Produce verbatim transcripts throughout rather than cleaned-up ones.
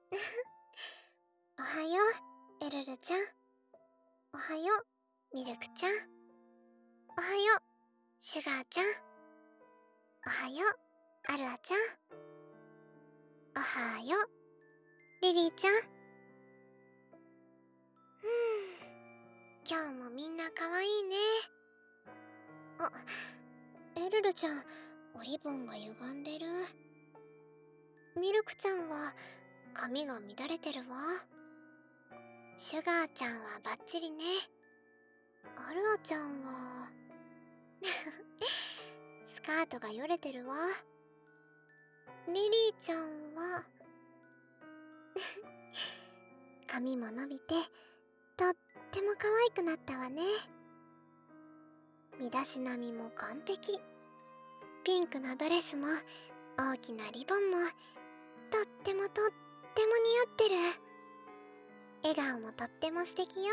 おはよう、エルルちゃん。おはよう、ミルクちゃん。おはよう、シュガーちゃん。おはよう、アルアちゃん。おはよう、リリーちゃん。ふぅ、今日もみんなかわいいね。あ、エルルちゃん、おリボンが歪んでる。ミルクちゃんは髪が乱れてるわ。シュガーちゃんはバッチリね。アルアちゃんはスカートがよれてるわ。リリーちゃんは髪も伸びてとっても可愛くなったわね。身だしなみも完璧。ピンクのドレスも大きなリボンもとってもとっても似合ってる。笑顔もとっても素敵よ。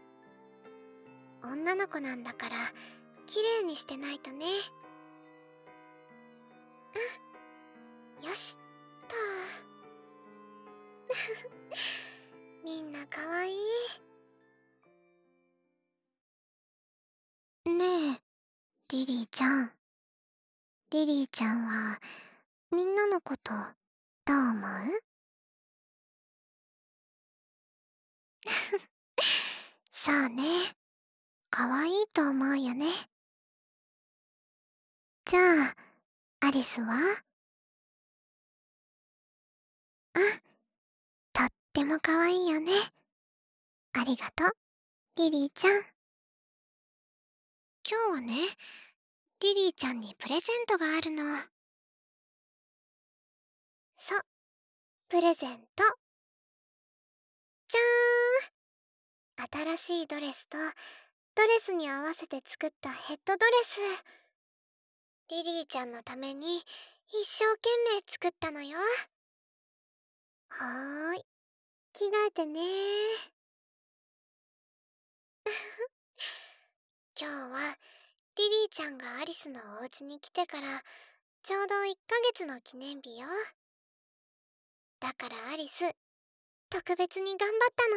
女の子なんだから綺麗にしてないとね。うん、よしっとみんなかわいい。ねえ、リリーちゃん。リリーちゃんはみんなのことどう思う？そうね、かわいいと思うよね。じゃあ、アリスは？うん、とってもかわいいよね。ありがとう、リリーちゃん。今日はね、リリーちゃんにプレゼントがあるの。そう、プレゼント。じゃーん！新しいドレスとドレスに合わせて作ったヘッドドレス。リリーちゃんのために一生懸命作ったのよ。はーい、着替えてねー。今日はリリーちゃんがアリスのお家に来てからちょうどいっかげつの記念日よ。だからアリス、特別に頑張った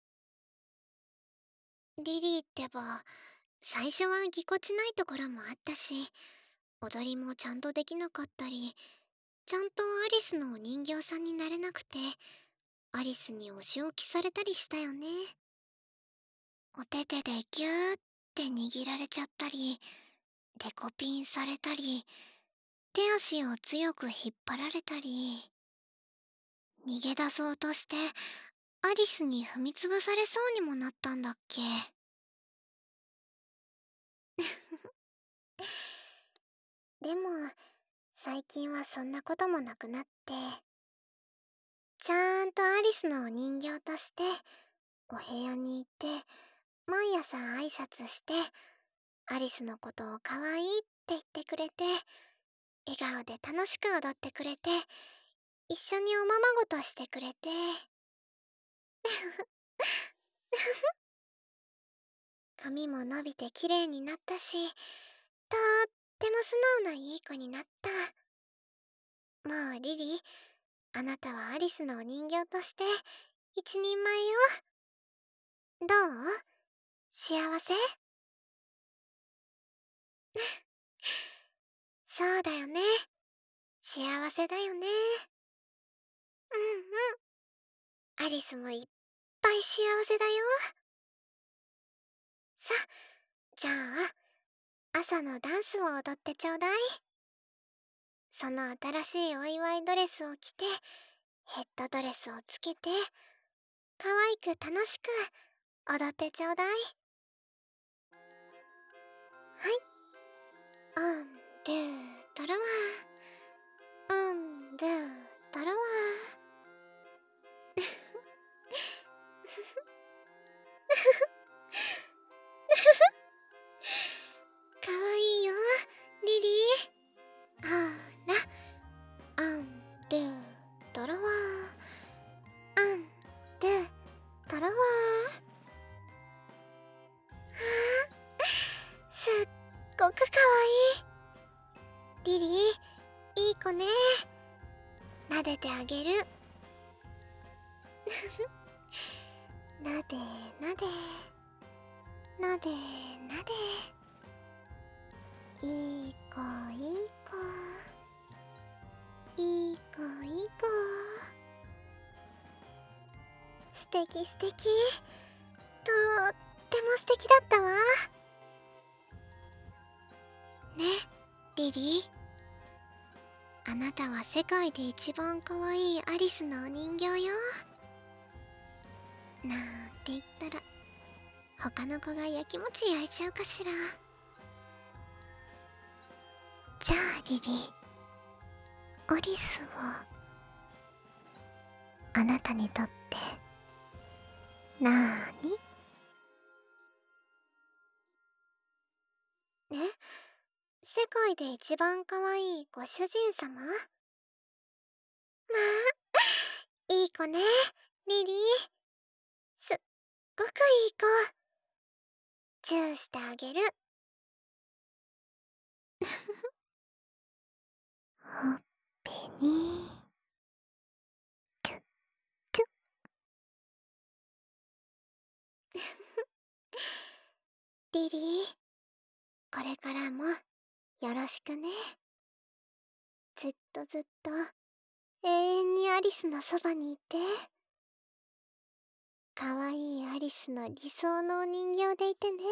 の。リリーってば、最初はぎこちないところもあったし、踊りもちゃんとできなかったり、ちゃんとアリスのお人形さんになれなくて、アリスにお仕置きされたりしたよね。お手手でギューって握られちゃったり、デコピンされたり、手足を強く引っ張られたり、逃げ出そうとしてアリスに踏みつぶされそうにもなったんだっけ。でも最近はそんなこともなくなって、ちゃんとアリスのお人形としてお部屋に行って毎朝挨拶して、アリスのことをかわいいって言ってくれて、笑顔で楽しく踊ってくれて、一緒におままごとしてくれて髪も伸びて綺麗になったし、とっても素直ないい子になった。もうリリー、あなたはアリスのお人形として一人前よ。どう？幸せ？そうだよね。幸せだよね。うんうん。アリスもいっぱい幸せだよ。さ、じゃあ朝のダンスを踊ってちょうだい。その新しいお祝いドレスを着て、ヘッドドレスをつけて、可愛く楽しく踊ってちょうだい。はい。オン、ドゥ、トロワー。オン、ドゥ、トロワー。かわいいよ、リリー。ほら、オン、ドゥ、トロワー。オン、ドゥ、トロワー。はあ、すっごくかわいい。リリー、いい子ね。撫でてあげる。 なでなでなでなで、いい子いい子、いい子いい子、素敵素敵、とっても素敵だったわね、リリー。あなたは世界で一番可愛いアリスのお人形よ。なんて言ったら他の子がやきもち焼いちゃうかしら。じゃあリリー、アリスはあなたにとってなーに？え、世界で一番可愛いご主人様？まあ、いい子ね、リリー。すっごくいい子。チューしてあげる。ほっぺにチュッチュッリリー、これからもよろしくね。ずっとずっと永遠にアリスのそばにいて。かわいいアリスの理想のお人形でいてね。